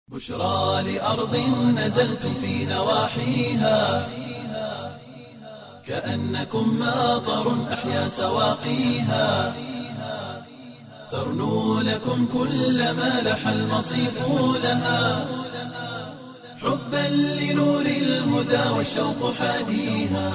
بشرى لأرض نزلتم في نواحيها كأنكم ماطر أحيا سواقيها ترنو لكم كل ما لح المصيف لها حبا لنور الهدى والشوق حاديها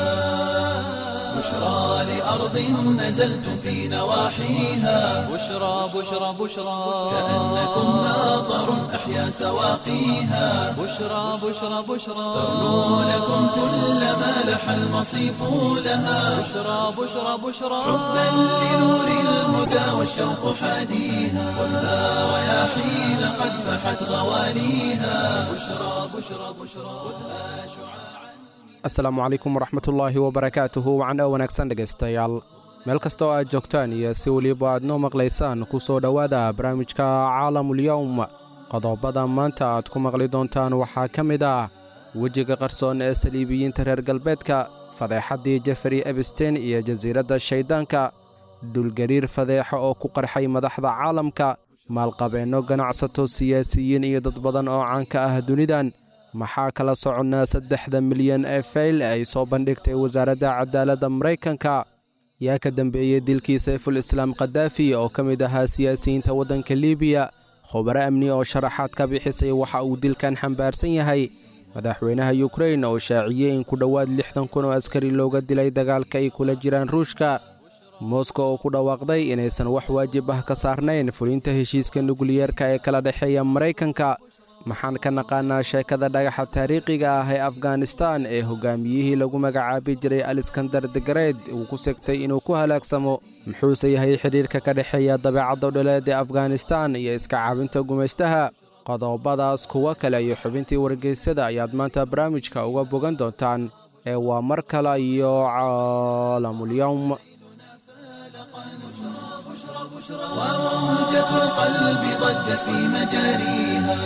بشرى لأرض نزلتم في نواحيها بشرى بشرى بشرى كأنكم ماطر أحيا سواقيها بشرى بشرى بشرى ترنو لكم كل ما لح المصيف لها بشرى بشرى بشرى حبا لنور الهدى والشوق حاديها خذها رياحين قد فحت غواليها بشرى بشرى بشرى خذها شعاعا asalaamu calaykum waraxmatullaahi wabarakaatuhu wacna wanaagsan dhegaystayaal meel kasta oo aad joogtaan iyo si weliba aad noo maqlaysaan ku soo dhowaada barnaamijka caalamulyowm qodobada maanta aad ku maqli doontaan waxaa ka mid ah wejiga qarsoon ee saliibiyiinta reer galbeedka fadeexaddii jeferi ebstein iyo jasiiradda shayddaanka dhulgariir fadeexa oo ku qarxay madaxda caalamka maalqabeenno ganacsato siyaasiyiin iyo dad badan oo caanka ah dunidan maxaa kala soconnaa 3 milyan ee fayl ay soo bandhigtay wasaaradda cadaaladda maraykanka yaa ka dambeeyey dilkii sayful islaam kadaafi oo ka mid ahaa siyaasiyiinta waddanka liibiya khubaro amni oo sharaxaad ka bixisay waxa uu dilkan xambaarsan yahay madaxweynaha yukrain oo shaaciyey in ku dhowaad 60,000 oo askari looga dilay dagaalka ay kula jiraan ruushka moskow oo ku dhawaaqday inaysan wax waajib ah ka saarnayn fulinta heshiiska nukliyeerka ee kala dhexeeya maraykanka maxaan ka naqaanaa sheekada dhagaxa taariikhiga ah ee afghanistan ee hogaamiyihii lagu magacaabi jiray aliskandar degareed uu ku segtay inuu ku halaagsamo muxuuse yahay xidhiirka ka dhexeeya dabeecadda dhuleed ee afghanistan iyo iska caabinta gumaystaha qodobadaas kuwa kale iyo xubintii wargeysyada ayaad maanta barnaamijka uga bogan doontaan ee waa mar kale iyo caalamulyowm وموجة القلب ضجت في مجاريها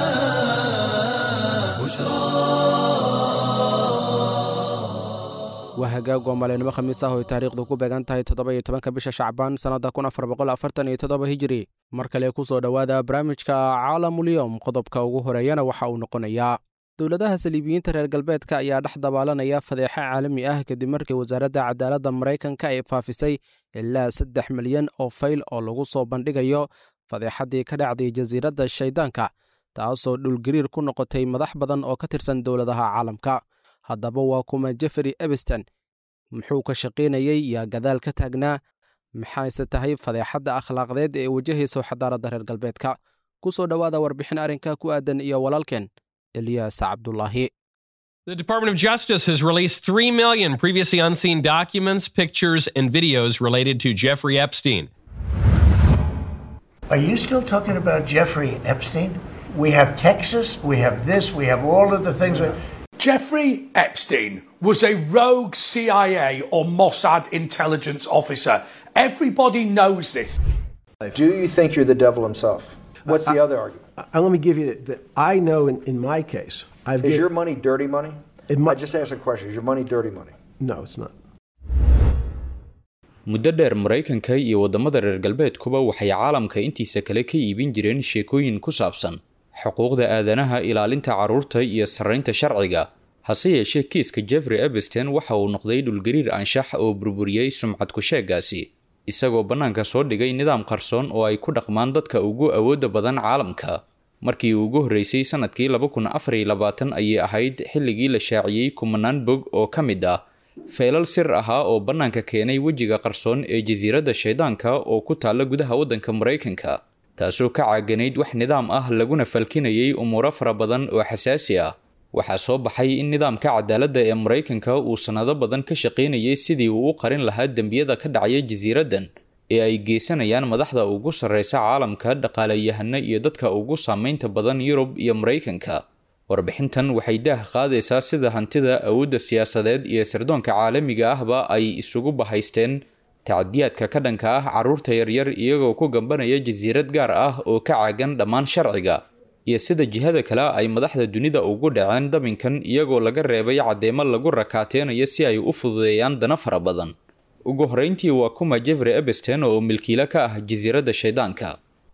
waa hagaag oo maalinimo khamiis ah oo taariikhdu ku beegan tahay 17 bisha shacbaan sannada 1447 hijri mar kale ku soo dhowaada barnaamijka caalamulyowm qodobka ugu horeeyana waxa uu noqonayaa dowladaha saliibiyiinta reer galbeedka ayaa dhex dabaalanaya fadeexa caalami ah kadib markii wasaaradda cadaaladda maraykanka ay faafisay ilaa 3 milyan oo fayl oo lagu soo bandhigayo fadeexaddii ka dhacday jasiiradda shayddaanka taasoo dhulgariir ku noqotay madax badan oo ka tirsan dowladaha caalamka haddaba waa kuma jeferi ebstein muxuu ka shaqaynayey yaa gadaal ka taagnaa maxayse tahay fadeexadda akhlaaqdeed ee wajahayso xadaaradda reer galbeedka ku soo dhowaada warbixin arrinka ku aadan iyo walaalkeen Elias Abdullahi. The Department of Justice has released 3 million previously unseen documents, pictures, and videos related to Jeffrey Epstein. Are you still talking about Jeffrey Epstein? We have Texas, we have this, we have all of the things. Jeffrey Epstein was a rogue CIA or Mossad intelligence officer. Everybody knows this. Do you think you're the devil himself? What's the other argument? Let me give you that. I know in my case, Is your money dirty money? I just asked a question. Is your money dirty money? No, it's not. muddo dheer maraykanka iyo waddamada reer galbeedkuba waxay caalamka intiisa kale ka iibin jireen sheekooyin ku saabsan xuquuqda aadanaha ilaalinta carruurta iyo sarraynta sharciga hase yeeshee kiiska jeffrey ebstein waxa uu noqday dhulgariir anshax oo burburiyey sumcad ku-sheegaasi isagoo bannaanka soo dhigay nidaam qarsoon oo ay ku dhaqmaan dadka ugu awoodda badan caalamka markii uu ugu horreysay sannadkii 2024 ayay ahayd xilligii la shaaciyey kumanaan bog oo ka mid ah feelal sir ahaa oo bannaanka keenay wejiga qarsoon ee jasiiradda shayddaanka oo ku taalla gudaha waddanka maraykanka taasoo ka caaganayd wax nidaam ah laguna falkinayay umuuro fara badan oo xasaasi ah waxaa soo baxay in nidaamka cadaaladda ee maraykanka uu sannado badan ka shaqaynayay sidii uu u qarin lahaa dembiyada ka dhacaya jasiiraddan ee ay geysanayaan madaxda ugu sarreysa caalamka dhaqaalayahano iyo dadka ugu saamaynta badan yurub iyo maraykanka warbixintan waxay daah qaadaysaa sida hantida awoodda siyaasadeed iyo sirdoonka caalamiga ahba ay isugu bahaysteen tacadiyaadka ka dhanka ah carruurta yaryar iyagoo ku gambanaya jasiirad gaar ah oo ka caagan dhammaan sharciga iyo sida jihada kale ay madaxda dunida ugu dhaceen dabinkan iyagoo laga reebay caddeemo lagu rakaateenayo si ay u fududeeyaan dana fara badan ugu horreyntii waa kuma jeffrey ebstein oo milkiile ka ah jasiiradda shayddaanka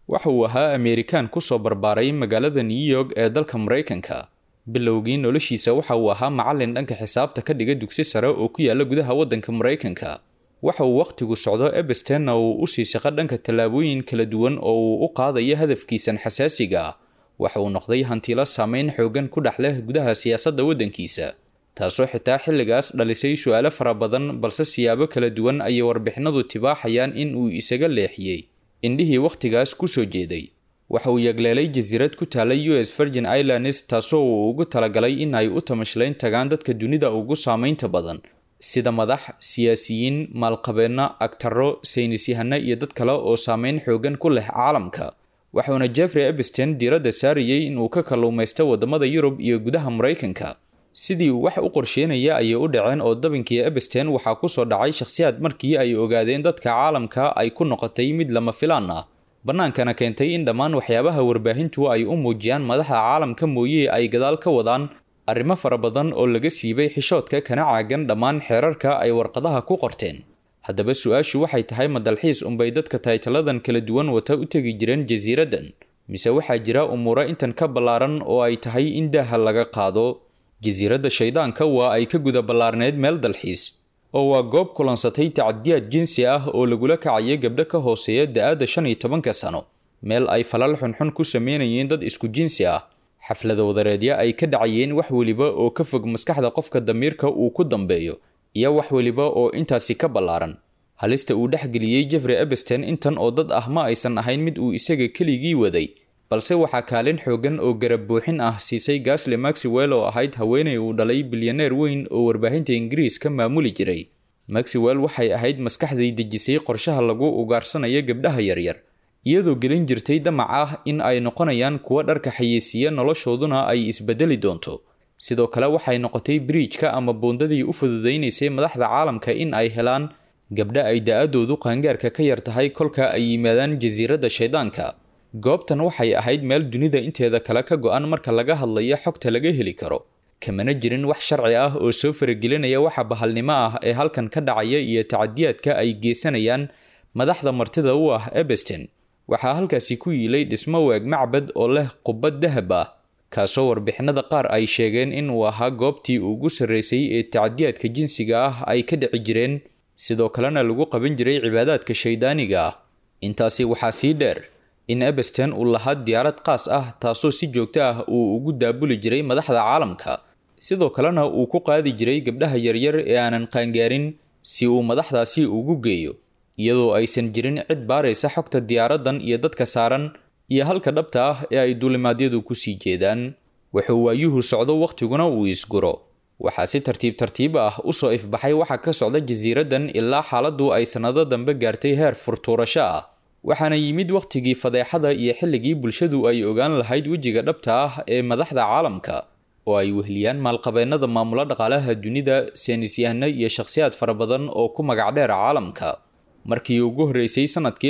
waxa uu ahaa Ameerikaan ku soo barbaaray magaalada New York ee dalka Mareykanka. bilowgii noloshiisa waxa uu ahaa macallin dhanka xisaabta ka dhiga dugsi sare oo ku yaala gudaha waddanka Mareykanka. waxa uu waqtigu socdo Epstein uu u sii shaqo dhanka tallaabooyin kala duwan oo uu u qaadayo hadafkiisan xasaasiga. waxa uu noqday hantilo saameyn xoogan ku dhex leh gudaha siyaasadda waddankiisa, taasoo xitaa xilligaas dhalisay su'aalo fara badan, balse siyaabo kala duwan ayay warbixinadu tibaaxayaan in uu isaga leexiyey indhihii waqtigaas ku soo jeeday. waxa uu yagleelay jasiirad ku taalay US Virgin Islands, taasoo uu ugu talagalay in ay u tamashlayn tagaan dadka dunida ugu saameynta badan sida madax, siyaasiyiin, maalqabeeno, agtaro, saynisyahano iyo dad kale oo saameyn xoogan ku leh caalamka. waxauna Jeffrey Epstein diiradda saarayay in uu ka kalluumaysto wadamada Yurub iyo gudaha Mareykanka. sidii uu wax u qorsheynaya ayay u dhaceen oo dabinkii Epstein waxaa ku soo dhacay shakhsiyaad markii ay ogaadeen dadka caalamka ay ku noqotay mid lama filaan ah, bannaankana keentay in dhammaan waxyaabaha warbaahintu ay u muujiyaan madaxda caalamka mooyee ay gadaal ka wadaan arrimo fara badan oo laga siibay xishoodka kana caagan dhammaan xeerarka ay warqadaha ku qorteen. haddaba su-aashu waxay tahay ma dalxiis unbay dadka taytaladan kala duwan wata u tegi jireen jasiiraddan, mise waxaa jira umuuro intan ka ballaaran oo ay tahay in daaha laga qaado. jasiiradda shaydaanka waa ay ka guda ballaarneed meel dalxiis oo waa goob kulansatay tacadiyaad jinsi ah oo lagula kacayo gabdho ka hooseeya da-aadda 15 sano, meel ay falal xunxun ku sameynayeen dad isku jinsi ah, xaflado wadareedyo ay ka dhacayeen wax weliba oo ka fog maskaxda qofka damiirka uu ku dambeeyo, iyo wax weliba oo intaasi ka ballaaran. halista uu dhexgeliyey Jeffrey Epstein intan oo dad ah ma aysan ahayn mid uu isaga keligii waday, balse waxaa kaalin xoogan oo garab buuxin ah siisay Ghislaine Maxwell oo ahayd haweeney uu dhalay bilyaneer weyn oo warbaahinta Ingiriiska maamuli jiray. Maxwell waxay ahayd maskaxdii dejisay qorshaha lagu ugaarsanayo gabdhaha yaryar, iyadoo gelin jirtay damac ah in ay noqonayaan kuwa dharka xayeysiiya noloshooduna ay isbedeli doonto. sidoo kale waxay noqotay bridge-ka ama boondadii u fududeynaysay madaxda caalamka in ay helaan gabdha ay da-adoodu qaangaarka ka yar tahay kolka ay yimaadaan jasiiradda shaydaanka. goobtan waxay ahayd meel dunida inteeda kale ka go-an marka laga hadlayo xogta laga heli karo, kamana jirin wax sharci ah oo soo faragelinaya waxa bahalnimo ah ee halkan ka dhacaya iyo tacadiyaadka ay geysanayaan madaxda martida u ah Epstein. waxaa halkaasi ku yiilay dhismo waag macbad oo leh qubbad dahab ah, kaasoo warbixinada qaar ay sheegeen in uu ahaa goobtii ugu sarreysay ee tacadiyaadka jinsiga ah ay ka dhici jireen, sidoo kalena lagu qaban jiray cibaadaadka shaydaaniga ah. intaasi waxaa sii dheer in Epstein uu lahaa diyaarad qaas ah taasoo si joogto ah uu ugu daabuli jiray madaxda caalamka, sidoo kalena uu ku qaadi jiray gabdhaha yaryar ee aanan qaangaarin si uu madaxdaasi ugu geeyo, iyadoo aysan jirin cid baaraysa xogta diyaaraddan iyo dadka saaran iyo halka dhabta ah ee ay duulimaadyadu ku sii jeedaan. wuxuu waayuhu socdo waqtiguna uu isguro, waxaa si tartiib tartiib ah u soo ifbaxay waxa ka socda jasiiraddan ilaa xaaladdu ay sannado dambe gaartay heer furtuurasho ah. waxaana yimid waqtigii fadeexada iyo xilligii bulshadu ay ogaan lahayd wejiga dhabta ah ee madaxda caalamka, oo ay wehliyaan maalqabeennada maamula dhaqaalaha dunida, saynisyahano iyo shakhsiyaad fara badan oo ku magac dheer caalamka. markii ugu horreysay sanadkii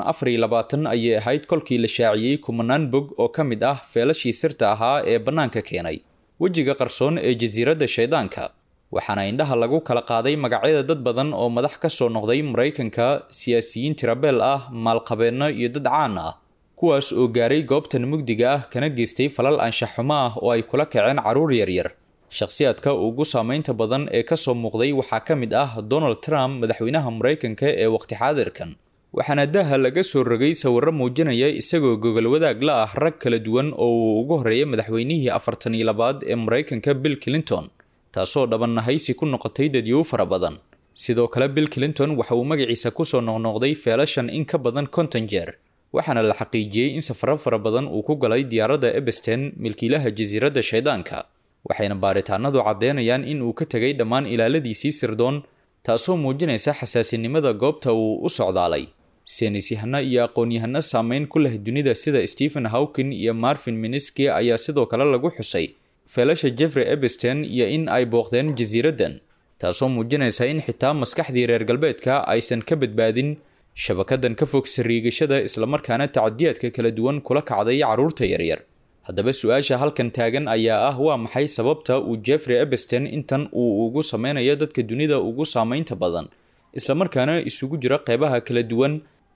2024 ayay ahayd kolkii la shaaciyey kumanaan bog oo ka mid ah feelashii sirta ahaa ee bannaanka keenay wejiga qarsoon ee jasiiradda shaydaanka, waxaana indhaha lagu kala qaaday magacyada dad badan oo madax ka soo noqday Mareykanka, siyaasiyiin tirabeel ah, maalqabeeno iyo dad caan ah, kuwaas oo gaaray goobtan mugdiga ah kana geystay falal anshax xumo ah oo ay kula kaceen carruur yaryar. shakhsiyaadka ugu saameynta badan ee ka soo muuqday waxaa ka mid ah Donald Trump, madaxweynaha Mareykanka ee waqti xaadirkan, waxaana daaha laga soo rogay sawirro muujinaya isagoo gogol wadaag la ah rag kala duwan oo uu ugu horreeyay madaxweynihii 42aad ee Mareykanka Bill Clinton, taasoo dhabanahaysi ku noqotay dadyow fara badan. sidoo kale Bill Clinton waxa uu magaciisa ku soo noqnoqday feelashan in ka badan 50 jeer, waxaana la xaqiijiyey in safarro fara badan uu ku galay diyaaradda Epstein, milkiilaha jasiiradda shaydaanka, waxayna baaritaanadu caddeynayaan in uu ka tagay dhammaan ilaaladiisii sirdoon, taasoo muujinaysa xasaasinimada goobta uu u socdaalay. saynisyahano iyo aqoon-yahano saameyn ku leh dunida sida Stephen Hawking iyo Marvin Minsky ayaa sidoo kale lagu xusay feelasha Jeffrey Epstein iyo in ay booqdeen jasiiraddan, taasoo muujinaysa in xitaa maskaxdii reer galbeedka aysan ka badbaadin shabakadan ka fog sariigashada islamarkaana tacadiyaadka kala duwan kula kacday carruurta yaryar. haddaba su-aasha halkan taagan ayaa ah waa maxay sababta uu Jeffrey Epstein intan uu ugu sameynayo dadka dunida ugu saameynta badan, islamarkaana isugu jira qeybaha kala duwan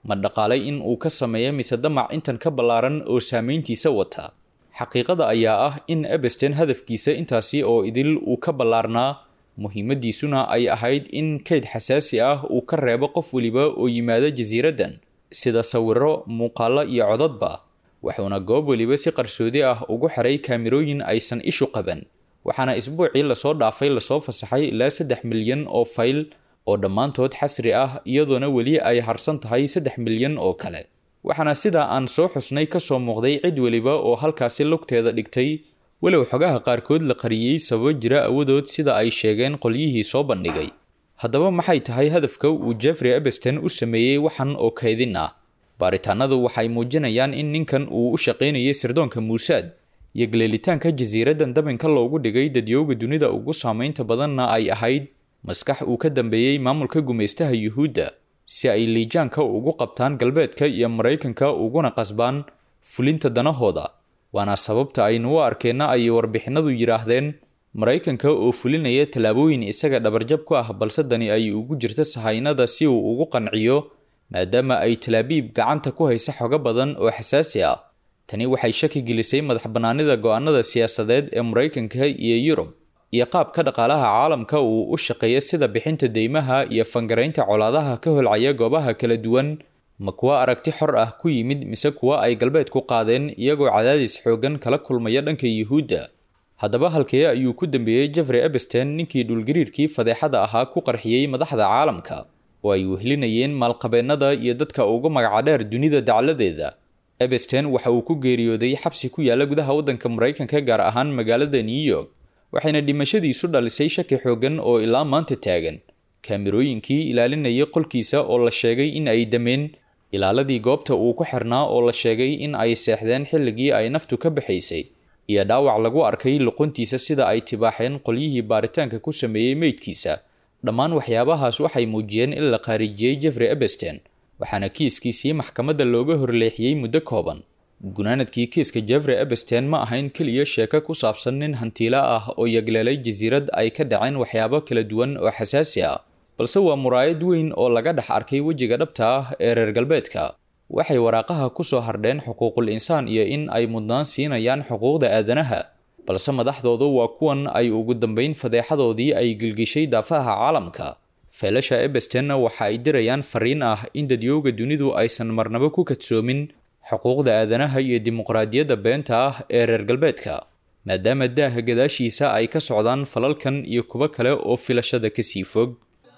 ma dhaqaalay in uu ka sameeyo mise damac intan ka ballaaran oo saameyntiisa wata xaqiiqada ayaa ah in Epstein hadafkiisa intaasi oo idil uu ka ballaarnaa muhiimadiisuna ay ahayd in kayd xasaasi ah uu ka reebo qof waliba oo yimaada jasiiraddan sida sawirro muuqaalo iyo codadba wuxuuna goob waliba si qarsoodi ah ugu xiray kaamirooyin aysan ishu qaban waxaana isbuucii lasoo dhaafay lasoo fasaxay ilaa 3 milyan oo fayl oo dhammaantood xasri ah iyadoona weli ay harsan tahay 3 milyan oo kale waxaana sida aan soo xusnay ka soo muuqday cid waliba oo halkaasi lugteeda dhigtay walow xogaha qaarkood la qariyay sabab jira awadood sida ay sheegeen qolyihii soo bandhigay haddaba maxay tahay hadafka uu Jeffrey Epstein u sameeyay waxan oo kaydin ah baaritaanadu waxay muujinayaan in ninkan uu u shaqeynayay sirdoonka Mossad iyo galeelitaanka jasiiraddan dabinka loogu dhigay dadyooga dunida ugu saameynta badanna ay ahayd maskax uu ka dambeeyay maamulka gumeystaha Yuhuudda si ay liijaanka ugu qabtaan galbeedka iyo Mareykanka uguna qasbaan fulinta danahooda waana sababta aynu u arkeenna ay warbixinadu yiraahdeen Mareykanka oo fulinaya talaabooyin isaga dhabarjab ku ah balse dani ay ugu jirto sahaynada si uu ugu qanciyo maadaama ay Talaabiib gacanta ku hayso xogo badan oo xasaasi ah tani waxay shaki gelisay madaxbannaanida go'aanada siyaasadeed ee Mareykanka iyo Yurub iyo qaabka dhaqaalaha caalamka uu u shaqeeyo sida bixinta deymaha iyo fangaraynta colaadaha ka holcaya goobaha kala duwan ma kuwa aragti xor ah ku yimid mise kuwa ay galbeed ku qaadeen iyagoo cadaadis xoogan kala kulmaya dhanka Yuhuudda haddaba halkee ayuu ku dambeeyay Jeffrey Epstein ninkii dhulgariirkii fadeexada ahaa ku qarxiyay madaxda caalamka oo ay wehlinayeen maalqabeennada iyo dadka ugu magaca dheer dunida dacaladeeda Epstein waxa uu ku geeriyooday xabsi ku yaala gudaha waddanka Mareykanka gaar ahaan magaalada New York waxayna dhimashadiisu dhalisay shaki xoogan oo ilaa maanta taagan kaamirooyinkii ilaalinayay qolkiisa oo la sheegay in ay dameen ilaaladii goobta uu ku xirnaa oo la sheegay in ay seexdeen xilligii ay naftu ka baxaysay iyo dhaawac lagu arkay luquntiisa sida ay tibaaxeen qolyihii baaritaanka ku sameeyay meydkiisa dhammaan waxyaabahaas waxay muujiyeen in la qaarijiyay Jeffrey Epstein waxaana kiiskiisii maxkamadda looga horleexiyay muddo kooban gunaanadkii kiiska Jeffrey Epstein ma ahayn kaliya sheeko ku saabsan nin hantiila ah oo yagleelay jasiirad ay ka dhaceen waxyaabo kala duwan oo xasaasi ah balse waa muraayad weyn oo laga dhex arkay wejiga dhabta ah ee reer galbeedka waxay waraaqaha ku soo hardheen xuquuqul insaan iyo in ay mudnaan siinayaan xuquuqda aadanaha balse madaxdoodu waa kuwan ay ugu dambeyn fadeexadoodii ay gilgishay daafaha caalamka feelasha Epstein waxa ay dirayaan fariin ah in dadyooga dunidu aysan marnaba ku kadsoomin xuquuqda aadanaha iyo dimuqraadiyadda beenta ah ee reer galbeedka maadaama daaha gadaashiisa ay ka socdaan falalkan iyo kuba kale oo filashada ka sii fog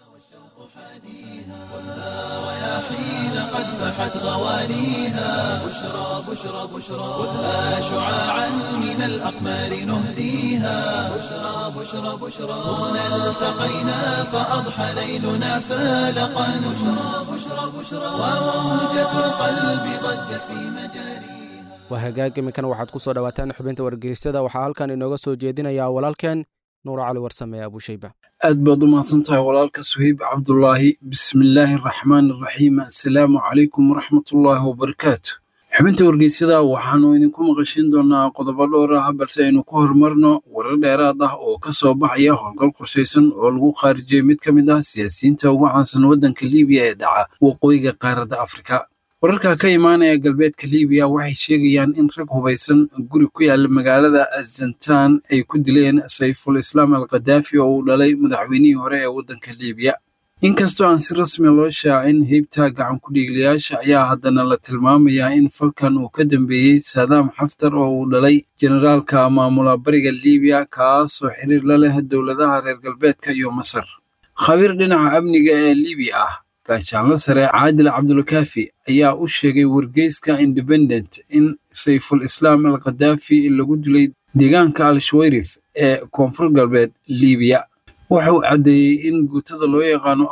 فاحت غواليها بشرى بشرى بشرى خذها شعاعا من الأقمار نهديها بشرى بشرى بشرى هنا التقينا فأضحى ليلنا فالقا بشرى بشرى بشرى وموجة القلب ضجت في مجاريها وهجاج مكان waxaad ku soo dhawaataan xubinta wargeysyada waxa halkan inooga soo jeedinaya walaalkeen نور علي ورسمي أبو شيبة أدبض ما تنتهي ولالك سهيب عبد الله بسم الله الرحمن الرحيم السلام عليكم ورحمة الله وبركاته xubinta wargeysyada waxaanu idinku maqashin doonaa qodobo dhowr ah balse aynu ku hormarno warar dheeraad ah oo ka soo baxaya howlgal qorshaysan oo lagu khaarijiyay mid ka mid ah siyaasiyiinta ugu caansan waddanka Liibiya ee dhaca waqooyiga qaaradda Afrika wararka ka imaanaya galbeedka Liibiya waxay sheegayaan in rag hubaysan guri ku yaala magaalada Azantan ay ku dileen Sayful Islam al-Qaddafi oo uu dhalay madaxweynihii hore ee waddanka Liibiya inkastoo aan si rasmi loo shaacin heybta gacan ku dhiiglayaasha ayaa haddana la tilmaamayaa in falkan uu ka dambeeyey Saddam Haftar oo uu dhalay generaalka maamula bariga Liibiya kaasoo xiriir la leh dowladaha reer galbeedka iyo Masar khabiir dhinaca amniga ee Liibiya ah gaashaanle sare Caadil Cabdulkaafi ayaa u sheegay wargeyska Independent in Sayful Islam al-Qaddafi lagu dilay deegaanka Al-Shuwayrif ee koonfur galbeed Liibiya wuxuu cadeeyay in guutada loo yaqaano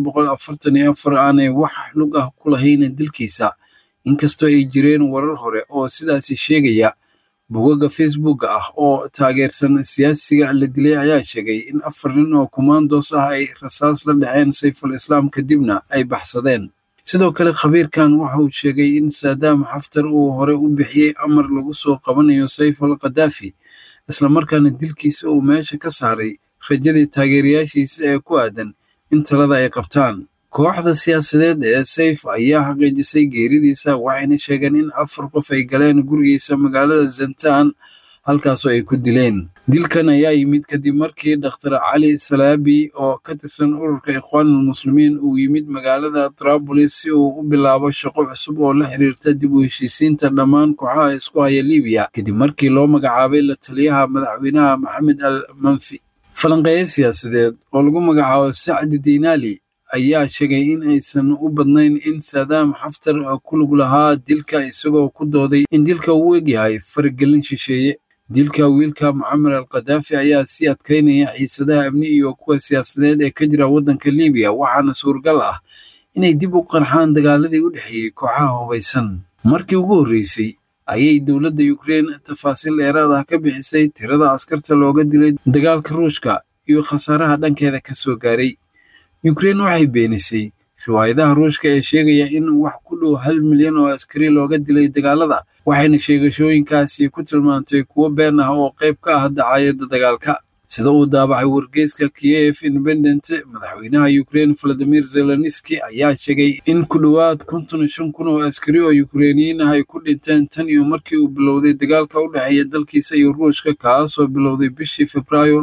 444 aanay wax lug ah ku lahayn dilkiisa inkastoo ay jireen warar hore oo sidaas sheegaya bogagga Facebook ah oo taageersan siyaasiga la dilay ayaa sheegay in 4 nin oo commandos ah ay rasaas la dhaceen Sayful Islam kadibna ay baxsadeen sidoo kale khabiirkan wuxuu sheegay in Saddam Haftar uu hore u bixiyay amar lagu soo qabanayo Sayful Qaddafi isla markaana dilkiisa uu meesha ka saaray rajadii taageerayaashiisa ee ku aadan in talada ay qabtaan kooxda siyaasadeed ee Saif ayaa xaqiijisay geeridiisa waxayna sheegeen in 4 qof ay galeen gurigiisa magaalada Zantaan halkaasoo ay ku dileen. Dilkan ayaa yimid kadib markii Dr. Cali Salaabi oo ka tirsan ururka Ikhwaanul Muslimiin uu yimid magaalada Tripoli si uu u bilaabo shaqo cusub oo la xiriirta dib u heshiisiinta dhammaan kooxaha isku haya Liibiya kadib markii loo magacaabay la taliyaha madaxweynaha Maxamed al-Manfi. Falanqeeye siyaasadeed oo lagu magacaabo Sacdi Diinaali ayaa sheegay in aysan u badnayn in Saddam Haftar ku lug lahaa dilka isagoo ku dooday in dilka uu egyahay faragelin shisheeye. dilka wiilka Muammar al-Qaddafi ayaa sii adkeynaya xiisadaha amni iyo kuwa siyaasadeed ee ka jira waddanka Liibiya waxaana suuragal ah inay dib u qarxaan dagaaladii u dhexeeyay kooxaha hubaysan. Markii ugu horreysay ayay dowladda Ukraine tafaasiil dheeraad ah ka bixisay tirada askarta looga dilay dagaalka Ruushka iyo khasaaraha dhankeeda ka soo gaaray. Ukraine waxay beenisay riwaayadaha Ruushka ee sheegaya in wax ku dhow 1 milyan oo askari looga dilay dagaalada waxayna sheegashooyinkaasi ku tilmaantay kuwo been ah oo qayb ka ah dacaayadda dagaalka. sida uu daabacay wargeyska Kiev Independent madaxweynaha Ukraine Volodymyr Zelensky ayaa sheegay in ku dhawaad 55,000 oo askari oo Ukrainiyiin ah ay ku dhinteen tan iyo markii uu bilowday dagaalka u dhexeeya dalkiisa iyo Ruushka kaasoo bilowday bishii Febraayo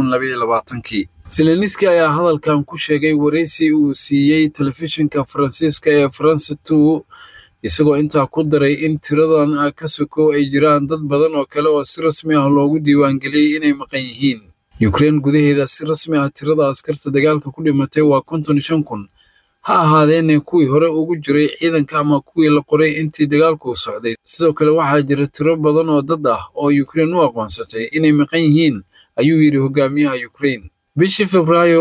2022. Zelensky ayaa hadalkan ku sheegay wareysi uu siiyay telefishinka Faransiiska ee France 2 isagoo intaa ku daray in tiradan ka sokow ay jiraan dad badan oo kale oo si rasmi ah loogu diiwaangeliyay inay maqan yihiin. Ukraine gudaheeda si rasmi ah tirada askarta dagaalka ku dhimatay waa 55,000 ha ahaadeen kuwii hore ugu jiray ciidanka ama kuwii la qoray intii dagaalku socday. Sidoo kale waxaa jira tiro badan oo dad ah oo Ukraine u aqoonsatay inay maqan yihiin ayuu yiri hogaamiyaha Ukraine. bishii Febraayo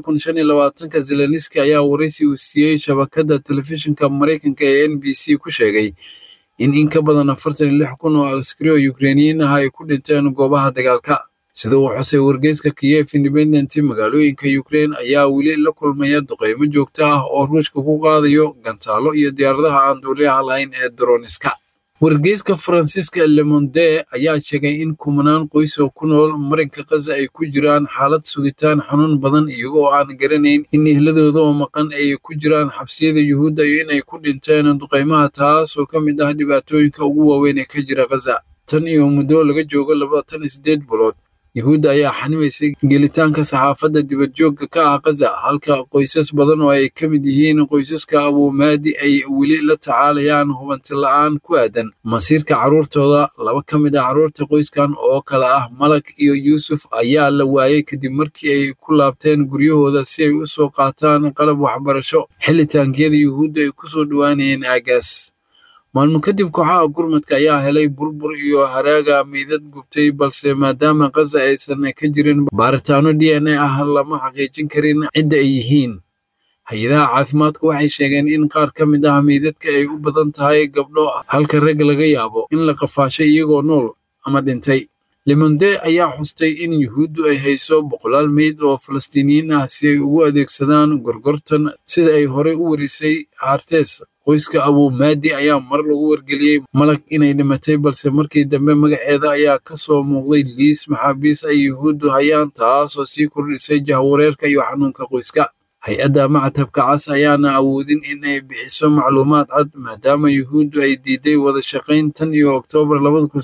2025 Zelensky ayaa wareysi uu siiyay shabakadda telefishinka Mareykanka ee NBC ku sheegay in ka badan 46,000 oo askari oo Ukrainiyiin ah ay ku dhinteen goobaha dagaalka. sida uu xusay wargeyska Kiev Independent magaalooyinka Ukraine ayaa weli la kulmaya duqeymo joogto ah oo Ruushka ku qaadayo gantaalo iyo diyaaradaha aan duuliyaha lahayn ee droniska. wargeyska Faransiiska Le Monde ayaa sheegay in kumanaan qoys oo ku nool marinka Gaza ay ku jiraan xaalad sugitaan xanuun badan iyagoo aan garanayn in ehladooda oo maqan ay ku jiraan xabsiyada Yuhuudda iyo in ay ku dhinteen duqeymaha taasoo ka mid ah dhibaatooyinka ugu waaweyn ee ka jira Gaza. tan iyo muddo laga joogo 28 bilood Yuhuudda ayaa xanimaysay gelitaanka saxaafadda dibadjoogga ka ah Gaza halka qoysas badan oo ay ka mid yihiin qoysaska Abu Maadi ay weli la tacaalayaan hubanti la'aan ku aadan masiirka carruurtooda. laba ka mid ah carruurta qoyskan oo kala ah Malak iyo Yuusuf ayaa la waayay kadib markii ay ku laabteen guryahooda si ay u soo qaataan qalab waxbarasho xilli taangiyada Yuhuudda ay ku soo dhawaanayeen aagaas. maalmo kadib kooxaha gurmadka ayaa helay burbur iyo haraaga meydad gubtay balse maadaama Gaza aysan ka jirin baaritaano DNA ah lama xaqiijin karin cidda ay yihiin. hay-adaha caafimaadku waxay sheegeen in qaar ka mid ah meydadka ay u badan tahay gabdho halka rag laga yaabo in la qafaashay iyagoo nool ama dhintay. Le Monde ayaa xustay in Yuhuuddu ay hayso 100 meyd oo Falastiiniyiin ah si ay ugu adeegsadaan gorgortan sida ay horey u warisay Artes. qoyska Abu Maadi ayaa mar lagu wargeliyay Malak inay dhimatay balse markii dambe magaceeda ayaa ka soo muuqday liis maxaabiis ay Yuhuuddu hayaan taasoo sii kordhisay jahwareerka iyo xanuunka qoyska. hay-adda Mactabka Cas ayaana awoodin in ay bixiso macluumaad cad maadaama Yuhuuddu ay diiday wada shaqayn tan iyo Oktoobar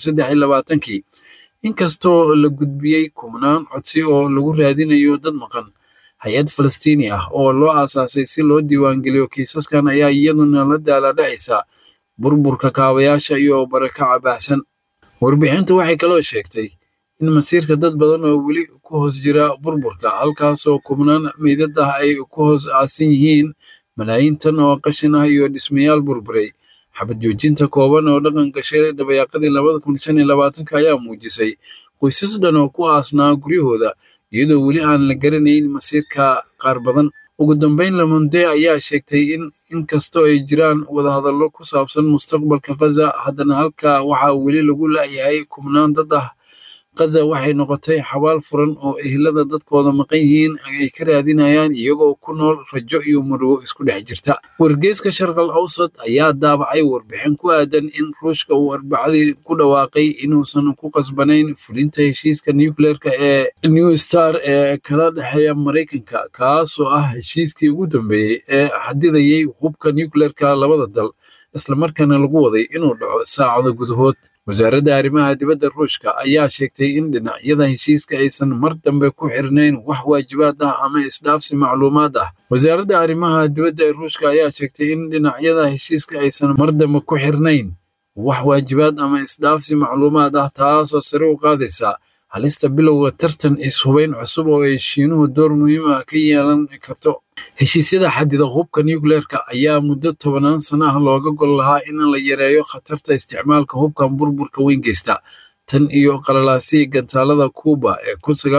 2023 inkastoo la gudbiyay kumanaan codsi oo lagu raadinayo dad maqan. hay-ad Falastiini ah oo loo aasaasay si loo diiwaangeliyo kiisaskan ayaa iyaduna la daaladhacaysa burburka kaabayaasha iyo barakaca baahsan. warbixintu waxay kaloo sheegtay in masiirka dad badan oo weli ku hoos jira burburka halkaasoo kumanaan meydad ah ay ku hoos aasan yihiin malaayiin tan oo qashin ah iyo dhismayaal burburay. xabad joojinta kooban oo dhaqan gashay dabayaaqadii 2025 ayaa muujisay qoysas dhan oo ku aasnaa guryahooda iyadoo weli aan la garanayn masiirka qaar badan. ugu dambeyn Le Monde ayaa sheegtay in inkastoo ay jiraan wadahadallo ku saabsan mustaqbalka Gaza haddana halka waxaa weli lagu la'yahay kumanaan dad ah Gaza waxay noqotay xabaal furan oo ehelada dadkooda maqan yihiin ay ka raadinayaan iyagoo ku nool rajo iyo murugo isku dhex jirta. Wargeyska Sharqal Awsat ayaa daabacay warbixin ku aadan in Ruushka uu Arbacadii ku dhawaaqay inuusan ku qasbanayn fulinta heshiiska nuclearka ee New Star ee kala dhexeeya Mareykanka, kaasoo ah heshiiskii ugu dambeeyay ee xadidayay hubka nuclearka labada dal, isla markaana lagu waday inuu dhaco saacado gudahood. Wasaaradda arrimaha dibadda Ruushka ayaa sheegtay in dhinacyada heshiiska aysan mar dambe ku xirnayn wax waajibaad ah ama isdhaafsi macluumaad ah. Wasaaradda arrimaha dibadda ee Ruushka ayaa sheegtay in dhinacyada heshiiska aysan mar dambe ku xirnayn wax waajibaad ama isdhaafsi macluumaad ah, taasoo sare u qaadaysa halista bilowga tartan is-hubayn cusub oo ay Shiinuhu door muhiim ah ka yeelan karto. Heshiisyada xadida hubka nuclearka ayaa muddo 10 sano ah looga gol lahaa in la yareeyo khatarta isticmaalka hubkan burburka weyn geysta. Tan iyo qalalaasii gantaalada Cuba ee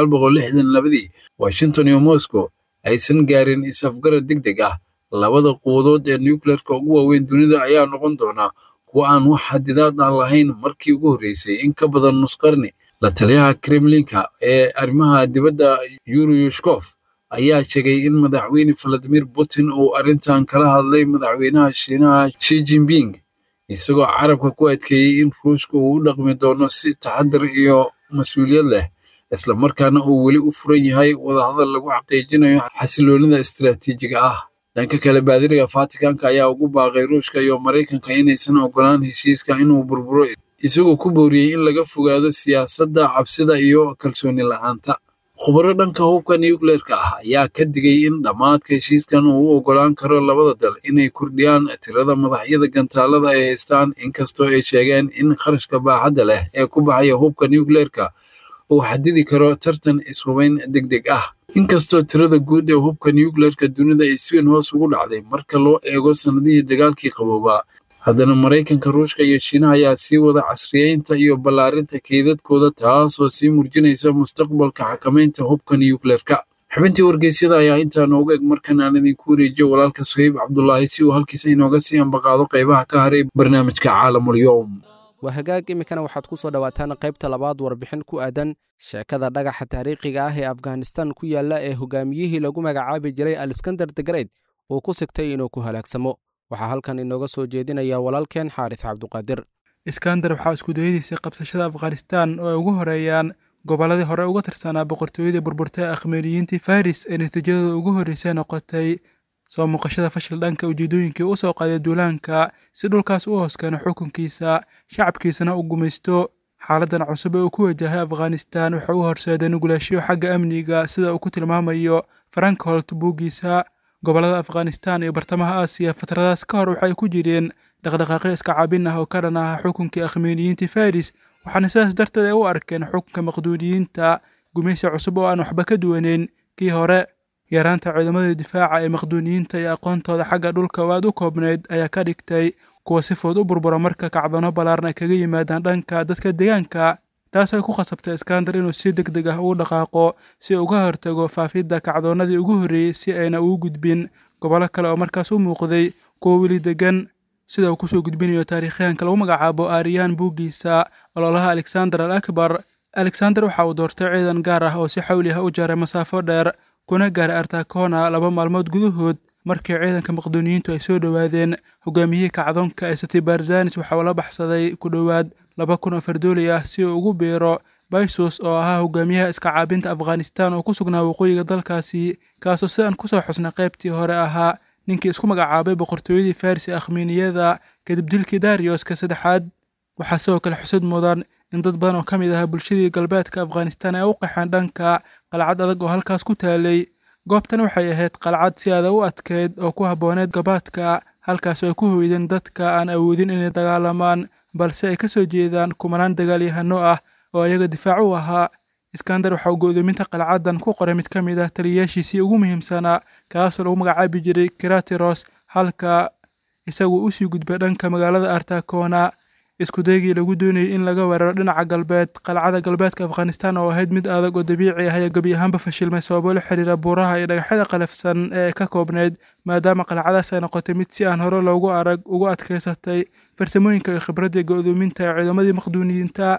1962, Washington iyo Moscow aysan gaarin is-afgarad degdeg ah. Labada quwadood ee nuclearka ugu waaweyn dunida ayaa noqon doona kuwa aan wax xadidaad ah lahayn markii ugu horreysay in ka badan nus qarni. La taliyaha Kremlinka ee arrimaha dibadda Yuri Yushkov ayaa sheegay in madaxweyne Vladimir Putin uu arrintan kala hadlay madaxweynaha Shiinaha Xi Jinping, isagoo carabka ku adkeeyay in Ruushka uu u dhaqmi doono si taxaddar iyo mas'uuliyad leh, isla markaana uu weli u furan yahay wadahadal lagu xaqiijinayo xasiloonida istiraatiijiga ah. Dhanka kale, baadiriga Vaticanka ayaa ugu baaqay Ruushka iyo Mareykanka inaysan ogolaan heshiiska inuu burburo, isagoo ku booriyey in laga fogaado siyaasadda cabsida iyo kalsooni la'aanta. Khubaro dhanka hubka nuclearka ah ayaa ka digay in dhammaadka heshiiskan uu u ogolaan karo labada dal inay kordhiyaan tirada madaxyada gantaalada ay haystaan, inkastoo ay sheegeen in kharashka baaxadda leh ee ku baxaya hubka nuclearka uu xadidi karo tartan is-hubayn degdeg ah. Inkastoo tirada guud ee hubka nuclearka dunida ay si weyn hoos ugu dhacday marka loo eego sanadihii dagaalkii qaboobaa, haddana Mareykanka, Ruushka iyo Shiinaha ayaa sii wada casriyeynta iyo ballaarinta kaydadkooda, taasoo sii murjinaysa mustaqbalka xakamaynta hubka nuclearka. Xubintii wargeysyada ayaa intaa noogu eg, markan aan idinku wareejiyo walaalka Suhayb Cabdullaahi si uu halkiisa inooga sii ambaqaado qaybaha ka haray barnaamijka Caalamul Yawm. waa hagaag iminkana waxaad ku soo dhowaataan qaybta labaad warbixin ku aadan sheekada dhagaxa taariikhiga ah ee Afghanistan ku yaala ee hogaamiyihii lagu magacaabi jiray Alexander the Great uu ku sigtay inuu ku halaagsamo. waxaa halkan inooga soo jeedinaya walaalkeen Xaaris Cabduqaadir. Iskandar waxaa isku dayadiisay qabsashada Afghanistan oo ay ugu horeeyaan gobolladii hore uga tirsanaa boqortooyadii burburtay Akhmeeniyiintii Faris ee natiijadooda ugu horreysay noqotay soo muuqashada fashil dhanka ujeedooyinkii u soo qaaday duulaanka si dhulkaas u hoos keeno xukunkiisa, shacabkiisana u gumaysto. xaaladan cusub ee uu ku wajahay Afghanistan waxa uu horseeday nugulaashiyo xagga amniga sida uu ku tilmaamayo Frank Holt buuggiisa. gobollada Afghanistan iyo bartamaha Aasiya fatradaas ka hor waxay ku jireen dhaqdhaqaaqyo iska caabin ah oo ka dhan ah xukunkii Akhmeeniyiintii Faris, waxaana sidaas darteed ay u arkeen xukunka Maqduuniyiinta gumaysi cusub oo aan waxba ka duwaneyn kii hore. yaraanta ciidamada difaaca ee Maqduuniyiinta iyo aqoontooda xagga dhulka oo aad u koobnayd ayaa ka dhigtay kuwa si fudud u burbura marka kacdano ballaaran ay kaga yimaadaan dhanka dadka deegaanka, taas ay ku khasabtay Iskandar inuu si degdeg ah ugu dhaqaaqo si uga hortago faafidda kacdoonnadii ugu horreeyey si ayna ugu gudbin gobollo kale oo markaas u muuqday kuwa weli degan. sida uu kusoo gudbinayo taariikhyahanka lagu magacaabo Aryan buuggiisa ololaha Alexander al-Akbar. Alexander waxa uu doortay ciidan gaar ah oo si xawli ah u jaaray masaafo dheer kuna gaaray Artakona 2 maalmood gudahood. markii ciidanka Maqduuniyiintu ay soo dhawaadeen, hogaamiyihii kacdoonka ee Sati Barzanis waxa uu la baxsaday ku dhowaad 2,000 oo fardooli ah si uu ugu biiro Baysus oo ahaa hogaamiyaha iska caabinta Afghanistan oo ku sugnaa waqooyiga dalkaasi, kaasoo sidaan ku soo xusnay qaybtii hore ahaa ninkii isku magacaabay boqortooyadii Faris ee Akhmeeniyiinta kadib dilkii Dariuska saddexaad. waxaa sidoo kale xusud mudan in dad badan oo ka mid ah bulshadii galbeedka Afghanistan ay u qaxeen dhanka qalcad adag oo halkaas ku taalay. goobtan waxay ahayd qalcad si aad u adkeyd oo ku habbooneed gabaadka, halkaas oo ay ku hoydeen dadka aan awoodin inay dagaalamaan balse ay ka soo jeedaan kumanaan dagaalyahano ah oo iyaga difaac u ahaa. Iskandar waxa uu go'doominta qalcadan ku qoray mid ka mid ah taliyayaashiisii ugu muhiimsanaa, kaasoo lagu magacaabi jiray Kiratiros, halka isagu u sii gudbay dhanka magaalada Artakona. isku daygii lagu doonayay in laga weeraro dhinaca galbeed qalcada galbeedka Afghanistan oo ahayd mid adag oo dabiici ah ayaa gebi ahaanba fashilmay sababo la xiriira buuraha iyo dhagaxyada qalafsan ee ka koobneyd, maadaama qalcadaas ay noqotay mid si aan hore loogu arag ugu adkaysatay farsamooyinka iyo khibradda go'doominta ee ciidamadii Maqduuniyiinta.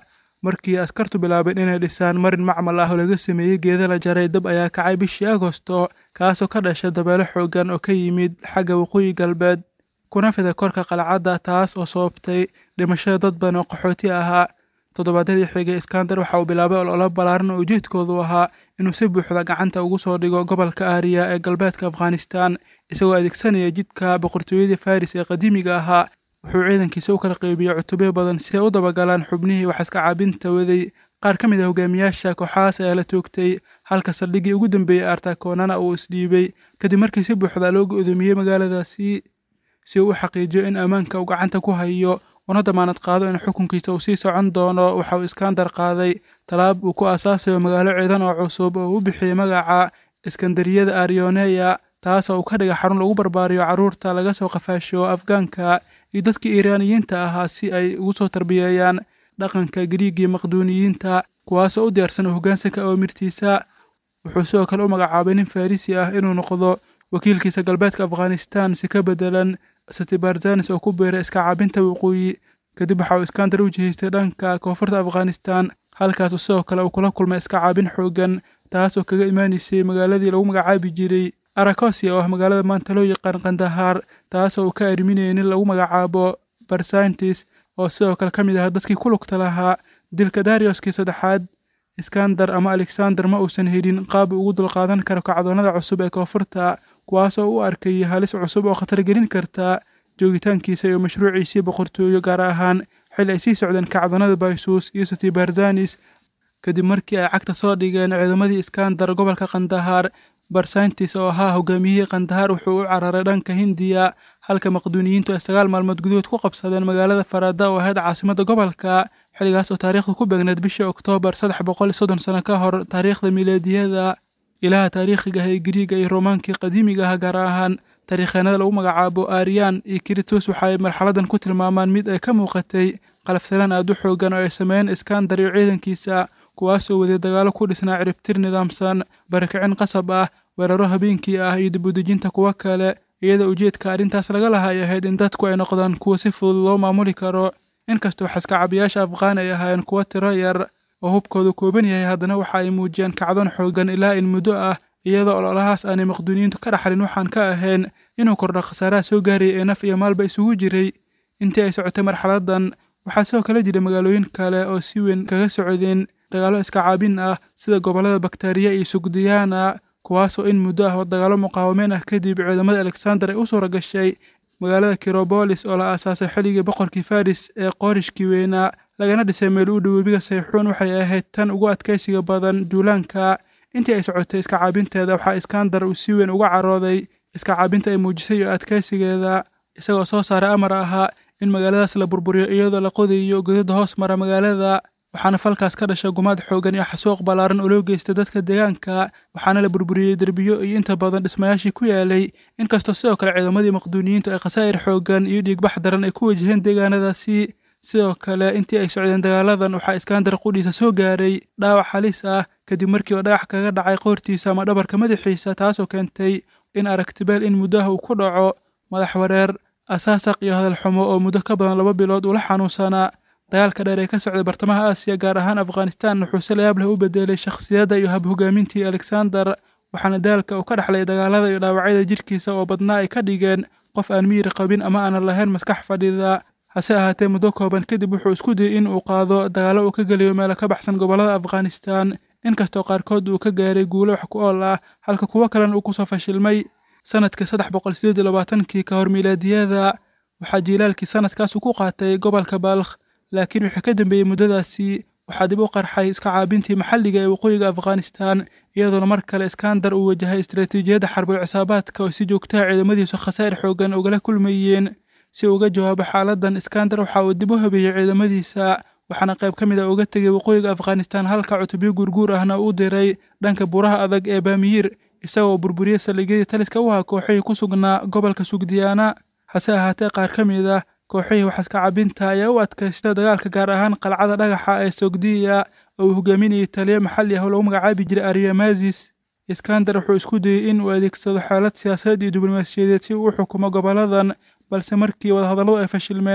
markii askartu bilaabeen inay dhisaan marin macmal ah oo laga sameeyey geeda la jaray dab ayaa kacay bishii Agoosto kaasoo ka dhashay dabeelo xooggan oo ka yimid xagga waqooyi galbeed kuna fida korka qalcadda taas oo sababtay dhimashada dad badan oo qaxooti ahaa toddobaadyadii xigay Iskandar waxa uu bilaabay olole ballaaran oo ujeedkoodu ahaa inuu si buuxda gacanta ugu soo dhigo gobolka Aariya ee galbeedka Afghanistan isagoo adeegsanaya jidka boqortooyadii Faris ee qadiimiga ahaa wuxuu ciidankiisa u kala qaybiyay cutubyo badan si ay u dabagalaan xubnihii wax iska caabinta waday qaar ka mid ah hogaamiyaasha kooxahaas ayaa la toogtay halka saldhiggii ugu dambeeyey Artakonana uu isdhiibay kadib markii si buuxda loo go'doomiyey magaaladaasi si uu u xaqiijiyo in ammaanka uu gacanta ku hayo una damaanad qaado in xukunkiisa uu sii socon doono waxa uu Iskandar qaaday talaab uu ku asaasayo magaalo ciidan oo cusub oo u bixiyey magaca Iskandariyada Aryoneya taasoo uu ka dhigay xarun lagu barbaariyo carruurta laga soo qafaasho Afgaanka iyo dadkii Iiraaniyiinta ahaa si ay ugu soo tarbiyeeyaan dhaqanka Giriigii Maqduuniyiinta kuwaasoo u diyaarsan hoggaansanka awaamirtiisa wuxuu sidoo kale u magacaabay nin Farisi ah inuu noqdo wakiilkiisa galbeedka Afghanistan si ka bedelan Satibarzanis oo ku biiray iska caabinta waqooyi kadib waxa uu Iskandar u jihaystay dhanka koonfurta Afghanistan halkaas sidoo kale uu kula kulmay iska caabin xooggan taas oo kaga imaanaysay magaaladii lagu magacaabi jiray Arakosia oo ah magaalada maanta loo yaqaan Kandahar taas oo ka arriminayay nin lagu magacaabo Barsantis oo sidoo kale ka mid ah dadkii ku lugta lahaa dilka Darioskii saddexaad Iskandar ama Alexander ma uusan helin qaab ugu dulqaadan karo kacdoonada cusub ee koonfurta kuwaasoo u arkay halis cusub oo khatar gelin karta joogitaankiisa iyo mashruuciisii boqortooyo gaar ahaan xilli ay sii socdeen kacdoonada Baysus iyo Satibarzanis kadib markii ay cagta soo dhigeen ciidamadii Iskandar gobolka Kandahar Barsantis oo ahaa hogaamiyihii Kandahar wuxuu u cararay dhanka Hindiya halka Maqduuniyiintu ay 9 maalmood gudahood ku qabsadeen magaalada Farada oo ahayd caasimadda gobolka xilligaas oo taariikhdu ku beegneed bishii Oktoobar 330 sano ka hor taariikhda miilaadiyada ilaha taariikhiga ah ee Giriiga iyo Roomaankii qadiimiga ah gaar ahaan taariikhanada lagu magacaabo Aryan iyo Kiritos waxay marxaladan ku tilmaamaan mid ay ka muuqatay qalafsalaan aad u xooggan oo ay sameeyeen Iskandar iyo ciidankiisa kuwaasoo waday dagaalo ku dhisnaa ciribtir nidaamsan barakicin qasab ah weeraro habeenkii ah iyo dib u dejinta kuwa kale iyadoo ujeedka arrintaas laga lahaa ahayd in dadku ay noqdaan kuwa si fudud loo maamuli karo inkastoo xaskaabiyaasha Afghaan ay ahaayeen kuwa tiro yar oo hubkoodu kooban yahay haddana waxa ay muujiyeen kacdoon xooggan ilaa in muddo ah iyadoo ololahaas aanay Maqduuniyiintu ka dhaxlin waxaan ka ahayn inuu kordho khasaaraha soo gaarayay ee naf iyo maalba isugu jiray intii ay socotay marxaladan waxaa sidoo kale jiray magaalooyin kale oo si weyn kaga socdeen dagaalo iska caabin ah sida gobollada Bakteriya iyo Sugdiyaana kuwaasoo in muddo ah oo dagaalo muqaawameen ah kadib ciidamada Alexander ay u suura gashay magaalada Kirobolis oo la aasaasay xilligii boqorkii Faris ee Qorishkii weynaa lagana dhisay meel u dhow webiga Sayxuun waxay ahayd tan ugu adkaysiga badan duulaanka intii ay socotay iska caabinteeda waxaa Iskandar uu si weyn uga carooday iska caabinta ay muujisay iyo adkaysigeeda isagoo soo saaray amar ahaa in magaaladaas la burburiyo iyadoo la qodayo godad hoos mara magaalada waxaana falkaas ka dhashay gumaad xooggan iyo xasuuq ballaaran oo loo geystay dadka deegaanka waxaana la burburiyey derbiyo iyo inta badan dhismayaashii ku yaalay inkastoo sidoo kale ciidamadii Maqduuniyiintu ay khasaa'ir xooggan iyo dhiigbax daran ay ku wajaheen deegaanadaasi sidoo kale intii ay socdeen dagaaladan waxaa Iskandar qudhiisa soo gaaray dhaawac halis ah kadib markii uu dhagax kaga dhacay qoortiisa ama dhabarka madaxiisa taasoo keentay in aragtibeel in muddaha uu ku dhaco madax wareer asaasaq iyo hadal xumo oo muddo ka badan 2 bilood ula xanuunsanaa dagaalka dheer ee ka socday bartamaha Aasiya gaar ahaan Afghanistan wuxuu si layaab leh u bedelay shakhsiyadda iyo hab hogaamintii Alexander waxaana dagaalka uu ka dhaxlay dagaalada iyo dhaawacyada jirkiisa oo badnaa ay ka dhigeen qof aan miyir qabin ama aan lahayn maskax fadhida hase ahaatee muddo kooban kadib wuxuu isku dayay in uu qaado dagaalo uu ka geliyo meel ka baxsan gobollada Afghanistan inkastoo qaarkood uu ka gaaray guulo wax ku ool ah halka kuwa kalena uu ku soo fashilmay sanadka 328 ka hor miilaadiyada waxaa jiilaalkii sanadkaas ku qaatay gobolka Balkh laakiin wixii ka dambeeyay muddadaasi waxaa dib u qarxay iska caabintii maxalliga ee waqooyiga Afghanistan iyadoo mar kale Iskandar uu wajahay istiraatiijiyadda xarbul cisaabaadka oo si joogto ah ciidamadiisu khasaa'ir xooggan uga kulmayeen si uga jawaabo xaaladan Iskandar waxa uu dib u habeeyay ciidamadiisa waxaana qayb ka mid ah uga tagay waqooyiga Afghanistan halka cutubyo gurguur ahna uu diray dhanka buraha adag ee Bamir isagoo burburiyay saldhigyadii taliska u ahaa kooxihii ku sugnaa gobolka Sugdiyaana hase ahaatee qaar ka mid ah kooxihii wax iska caabinta ayaa u adkaystay dagaalka gaar ahaan qalcada dhagaxa ee Sogdiya oo uu hogaaminayay taliye maxalli ah oo lagu magacaabi jiray Aryamazis Iskandar wuxuu isku dayay in uu adeegsado xaalad siyaasadeed iyo diblomaasiyadeed si uu u xukumo goboladan balse markii wadahadalladu ay fashilmeen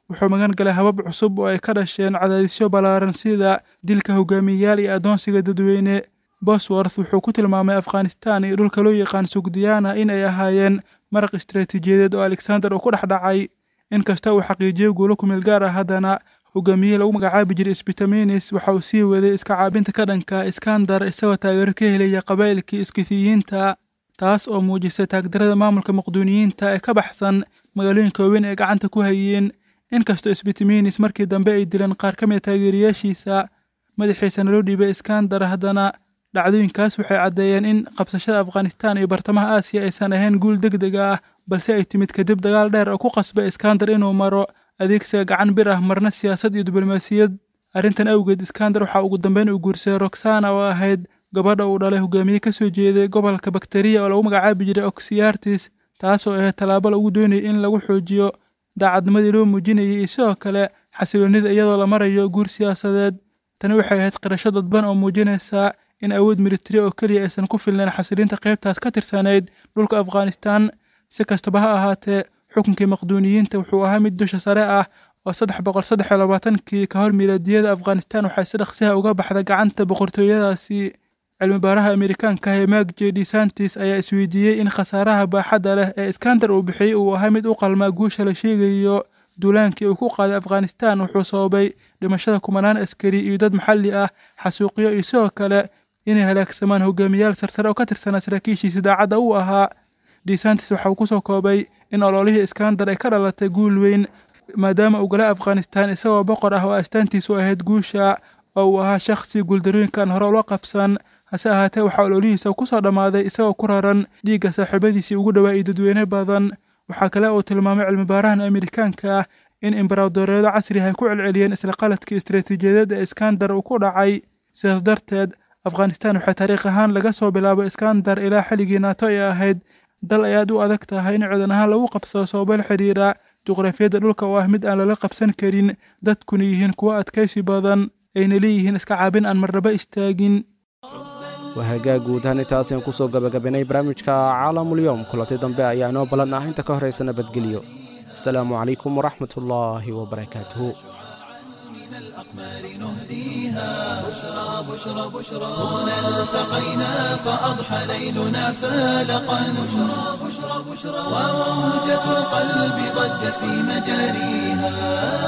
wuxuu magan galay habab cusub oo ay ka dhasheen cadaadisyo ballaaran sida dilka hogaamiyayaal iyo addoonsiga dadweyne. Bosworth wuxuu ku tilmaamay Afghanistan iyo dhulka loo yaqaan Sugdiana in ay ahaayeen maraq istiraatiijiyadeed oo Alexander uu ku dhex dhacay. Inkasta uu xaqiijiyay guulo ku meel gaar ah, haddana hogaamiye lagu magacaabi jiray Spitamenis waxa uu sii waday iska caabinta ka dhanka Iskandar isagoo taageero ka helaya qabaa'ilkii Iskifiyiinta, taas oo muujisay taagdarada maamulka Maqduuniyiinta ee ka baxsan magaalooyinka waaweyn ee gacanta ku hayeen. Inkastoo Spitamenis markii dambe ay dileen qaar ka mid ah taageerayaashiisa, madaxiisana loo dhiibay Iskandar, haddana dhacdooyinkaas waxay caddeeyeen in qabsashada Afghanistan iyo bartamaha Aasiya aysan ahayn guul degdeg ah, balse ay timid kadib dagaal dheer oo ku qasbay Iskandar inuu maro adeegsiga gacan bir ah marna siyaasad iyo diblomaasiyad. Arrintan awgeed Iskandar waxa ugu dambeyn uu guursaday Roxana oo ahayd gabadha uu dhalay hogaamiye ka soo jeeday gobolka Bactria oo lagu magacaabi jiray Oxyartis, taasoo ahayd tallaabo lagu doonayay in lagu xoojiyo daacadnimadii loo muujinayay iyo sidoo kale xasiloonida iyadoo la marayo guur siyaasadeed. Tani waxay ahayd qirasho dadban oo muujinaysa in awood militari oo keliya aysan ku filnayn xasilinta qaybtaas ka tirsanayd dhulka Afghanistan. Si kastaba ha ahaatee, xukunkii Maqduuniyiinta wuxuu ahaa mid dusha sare ah oo 323 ka hor miilaadiyada Afghanistan waxay si dhaqsi ah uga baxday gacanta boqortooyadaasi. Cilmi-baaraha Amerikaanka ah Mark J. DeSantis ayaa isweydiiyey in khasaaraha baaxadda leh ee Iskandar uu bixiyey uu ahaa mid u qalma guusha la sheegayo. duulaankii uu ku qaaday Afghanistan wuxuu sababay dhimashada kumanaan askari iyo dad maxalli ah, xasuuqyo iyo sidoo kale inay halaagsamaan hogaamiyayaal sarsare oo ka tirsanaa saraakiishiisa daacadda u ahaa. DeSantis waxa uu ku soo koobay in ololihii Iskandar ay ka dhalatay guul weyn maadaama uu galay Afghanistan isagoo boqor ah oo astaantiisu ahayd guusha oo uu ahaa shakhsi guuldarooyinkan hore ula qabsan. hase ahaatee waxaa ololihiisa ku soo dhammaaday isagoo ku raran dhiigga saaxiibadiisii ugu dhawaa iyo dadweyne badan. waxaa kale oo tilmaamay cilmi-baarahan Amerikaanka ah in imbaraadooriyado casri ah ay ku celceliyeen isla qaladkii istiraatiijiyadeed ee Iskandar uu ku dhacay. sidaas darteed Afghanistan waxay taariikh ahaan laga soo bilaabo Iskandar ilaa xilligii NATO ay ahayd dal ay aad u adag tahay in ciidan ahaan lagu qabsado sababo la xiriira juqraafiyadda dhulka oo ah mid aan lala qabsan karin, dadkuna yihiin kuwo adkaysi badan, ayna leeyihiin iska caabin aan marnaba istaagin. وهجاء جودان تاسين كوسو جبجبناي برامج كعالم اليوم كل تدنبع يعني بلنا أنت كهري سنة بدقليو. السلام عليكم ورحمة الله وبركاته. من الأقمار نهديها بشرى بشرى بشرى هنا التقينا فأضحى ليلنا فالقا بشرى بشرى بشرى وموجة القلب ضجت في مجاريها.